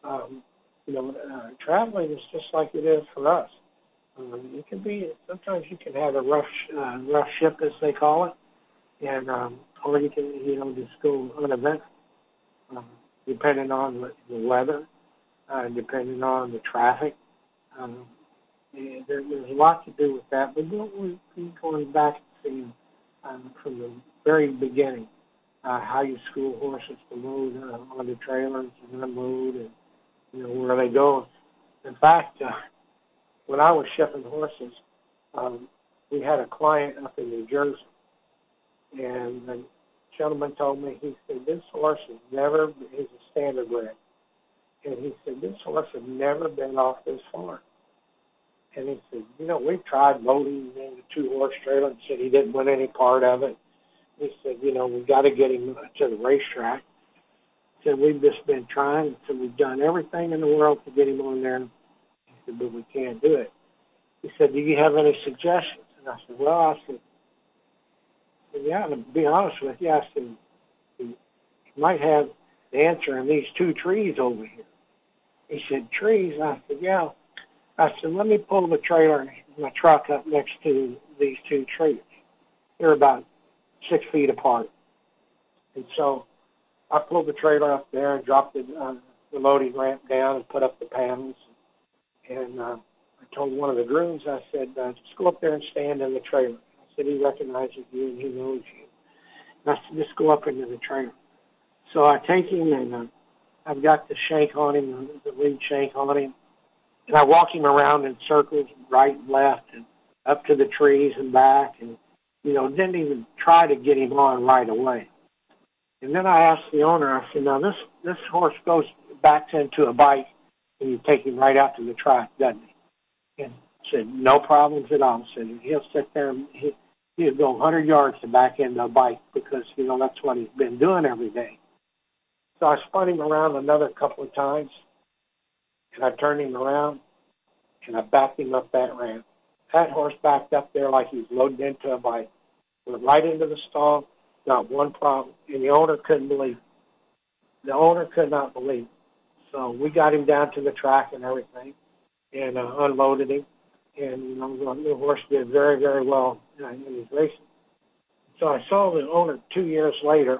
traveling is just like it is for us. It can be, sometimes you can have a rough ship, as they call it, and or you can just go uneventful, depending on the weather, depending on the traffic. There's a lot to do with that, but we're going back and seeing from the very beginning how you school horses to load onto trailers and unload, and where they go. In fact, when I was shipping horses, we had a client up in New Jersey, And the gentleman told me, he said, this horse has never, he's a standard bred, and he said, this horse has never been off this farm. And he said, we've tried loading in the 2-horse trailer, and said he didn't win any part of it. He said, we've got to get him to the racetrack. He said, we've just been trying. So we've done everything in the world to get him on there. He said, but we can't do it. He said, do you have any suggestions? And I said, well, yeah, to be honest with you, I said, you might have the answer in these 2 trees over here. He said, trees? I said, yeah. I said, let me pull the trailer, my truck up next to these 2 trees. They're about 6 feet apart. And so I pulled the trailer up there and dropped the loading ramp down and put up the panels. And I told one of the grooms, I said, just go up there and stand in the trailer. I said, he recognizes you and he knows you. And I said, just go up into the trailer. So I take him and I've got the shank on him, the lead shank on him. And I walk him around in circles, right and left, and up to the trees and back, and, didn't even try to get him on right away. And then I asked the owner, I said, now this horse backs into a bite, and you take him right out to the track, doesn't he? And said, no problems at all. Said, he'll sit there and he'll go 100 yards to back into a bite because, that's what he's been doing every day. So I spun him around another couple of times, and I turned him around, and I backed him up that ramp. That horse backed up there like he was loaded into a bike. Went right into the stall, not one problem, and the owner couldn't believe it. The owner could not believe it. So we got him down to the track and everything, and unloaded him, and the horse did very, very well in his racing. So I saw the owner 2 years later,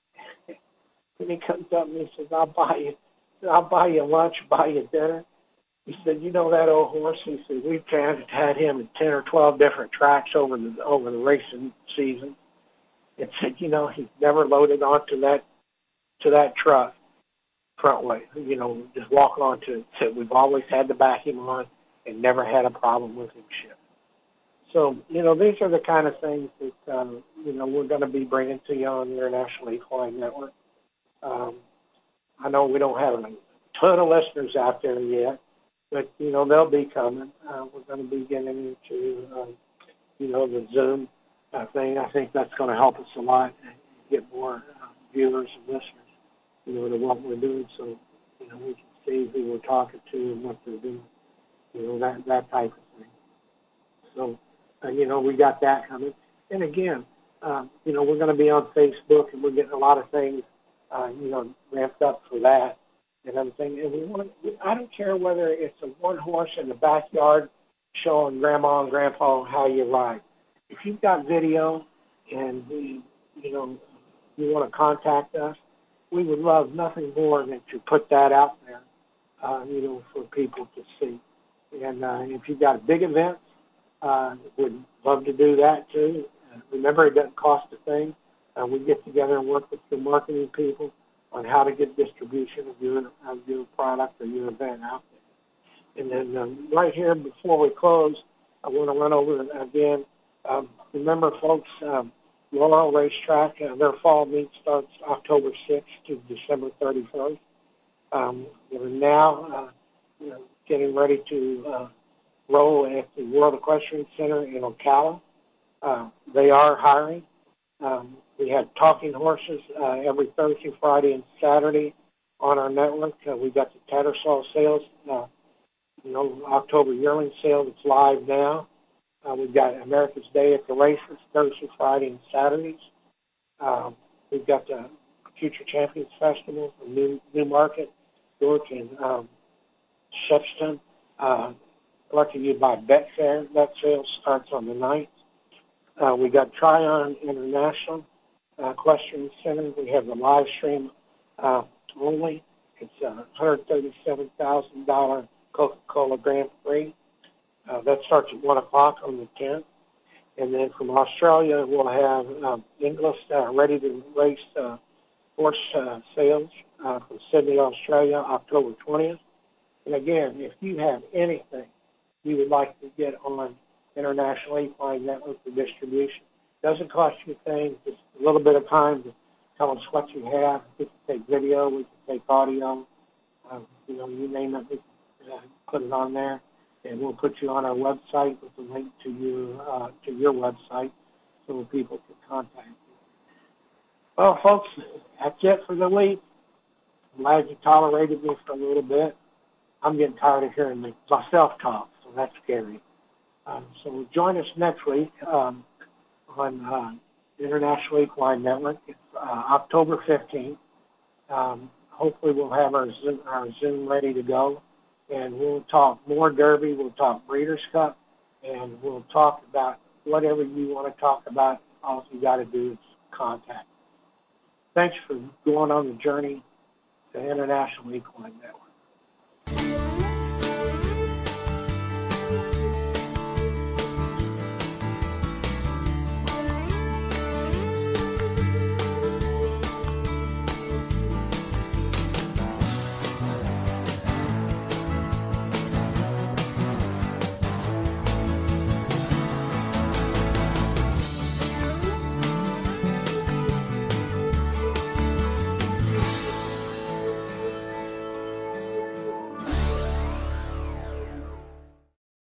and he comes up and he says, I'll buy you lunch, buy you dinner. He said, that old horse? He said, we've had him at 10 or 12 different tracks over the racing season. And said, he's never loaded onto that truck front way, just walk onto it. Said, we've always had to back him on and never had a problem with him shipping. So, these are the kind of things that, we're going to be bringing to you on the International Equine Network. I know we don't have a ton of listeners out there yet, but, they'll be coming. We're going to be getting into, the Zoom thing. I think that's going to help us a lot and get more viewers and listeners, to what we're doing so, we can see who we're talking to and what they're doing, that type of thing. So, we got that coming. And again, we're going to be on Facebook, and we're getting a lot of things ramped up for that and everything. And I don't care whether it's a one horse in the backyard showing grandma and grandpa how you ride. If you've got video and, you want to contact us, we would love nothing more than to put that out there, for people to see. And if you've got big events, we'd love to do that too. Remember, it doesn't cost a thing. We get together and work with the marketing people on how to get distribution of your product or your event out there. And then right here before we close, I want to run over again. Remember, folks, Laurel Racetrack, their fall meet starts October 6th to December 31st. They're now getting ready to roll at the World Equestrian Center in Ocala. They are hiring. We have talking horses every Thursday, Friday, and Saturday on our network. We got the Tattersall sales, October yearling sale that's live now. We've got America's Day at the races Thursday, Friday, and Saturdays. We've got the Future Champions Festival from Newmarket, York, and Shepston. Brought to you by Betfair. That sale starts on the 9th. We got Tryon International Equestrian Center. We have the live stream only. It's a $137,000 Coca-Cola Grand Prix. That starts at 1 o'clock on the 10th. And then from Australia, we'll have Inglis ready to race horse sales from Sydney, Australia, October 20th. And again, if you have anything you would like to get on International Equine Network for distribution, Doesn't cost you a thing, just a little bit of time to tell us what you have. We can take video, we can take audio, you name it, we can put it on there, and we'll put you on our website with a link to your website so people can contact you. Well, folks, that's it for the week. I'm glad you tolerated me for a little bit. I'm getting tired of hearing myself talk, so that's scary. So join us next week on International Equine Network. It's October 15th. Hopefully we'll have our Zoom ready to go, and we'll talk more Derby, we'll talk Breeders' Cup, and we'll talk about whatever you want to talk about. All you got to do is contact. Thanks for going on the journey to International Equine Network.